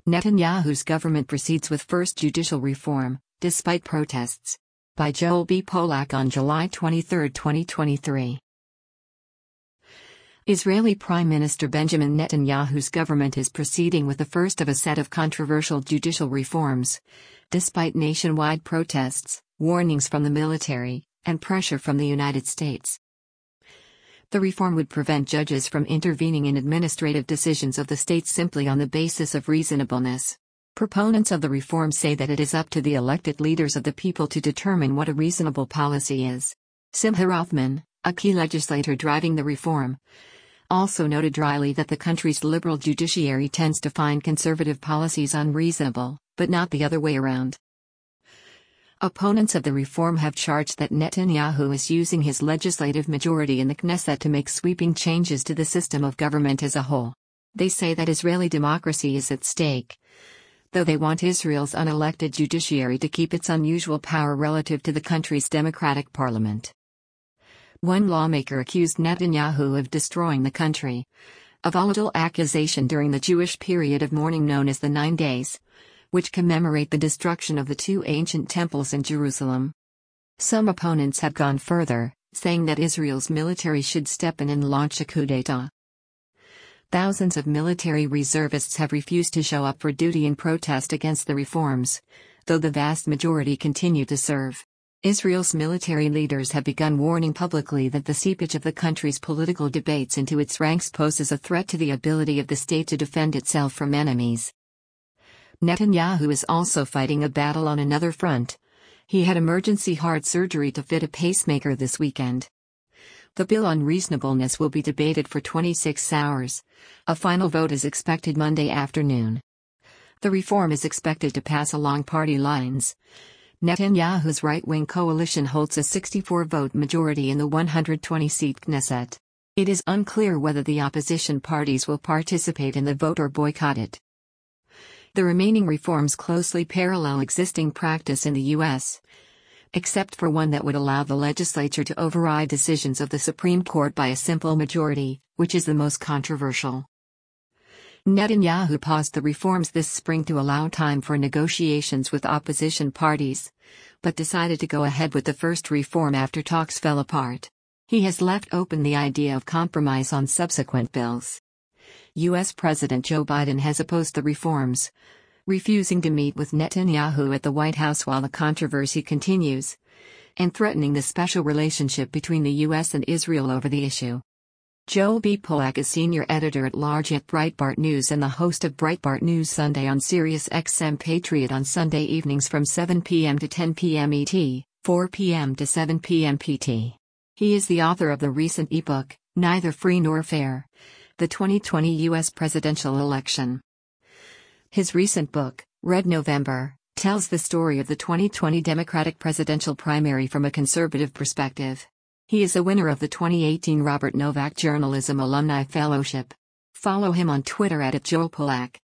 Netanyahu's government proceeds with first judicial reform, despite protests. By Joel B. Polak on July 23, 2023. Israeli Prime Minister Benjamin Netanyahu's government is proceeding with the first of a set of controversial judicial reforms, despite nationwide protests, warnings from the military, and pressure from the United States. The reform would prevent judges from intervening in administrative decisions of the state simply on the basis of reasonableness. Proponents of the reform say that it is up to the elected leaders of the people to determine what a reasonable policy is. Simcha Rothman, a key legislator driving the reform, also noted dryly that the country's liberal judiciary tends to find conservative policies unreasonable, but not the other way around. Opponents of the reform have charged that Netanyahu is using his legislative majority in the Knesset to make sweeping changes to the system of government as a whole. They say that Israeli democracy is at stake, though they want Israel's unelected judiciary to keep its unusual power relative to the country's democratic parliament. One lawmaker accused Netanyahu of destroying the country, a volatile accusation during the Jewish period of mourning known as the 9 Days, which commemorate the destruction of the two ancient temples in Jerusalem. Some opponents have gone further, saying that Israel's military should step in and launch a coup d'état. Thousands of military reservists have refused to show up for duty in protest against the reforms, though the vast majority continue to serve. Israel's military leaders have begun warning publicly that the seepage of the country's political debates into its ranks poses a threat to the ability of the state to defend itself from enemies. Netanyahu is also fighting a battle on another front. He had emergency heart surgery to fit a pacemaker this weekend. The bill on reasonableness will be debated for 26 hours. A final vote is expected Monday afternoon. The reform is expected to pass along party lines. Netanyahu's right-wing coalition holds a 64-vote majority in the 120-seat Knesset. It is unclear whether the opposition parties will participate in the vote or boycott it. The remaining reforms closely parallel existing practice in the U.S., except for one that would allow the legislature to override decisions of the Supreme Court by a simple majority, which is the most controversial. Netanyahu paused the reforms this spring to allow time for negotiations with opposition parties, but decided to go ahead with the first reform after talks fell apart. He has left open the idea of compromise on subsequent bills. U.S. President Joe Biden has opposed the reforms, refusing to meet with Netanyahu at the White House while the controversy continues, and threatening the special relationship between the U.S. and Israel over the issue. Joel B. Polak is senior editor-at-large at Breitbart News and the host of Breitbart News Sunday on Sirius XM Patriot on Sunday evenings from 7 p.m. to 10 p.m. ET, 4 p.m. to 7 p.m. PT. He is the author of the recent ebook, Neither Free Nor Fair: The 2020 U.S. Presidential Election. His recent book, Red November, tells the story of the 2020 Democratic presidential primary from a conservative perspective. He is a winner of the 2018 Robert Novak Journalism Alumni Fellowship. Follow him on Twitter @JoelPolak.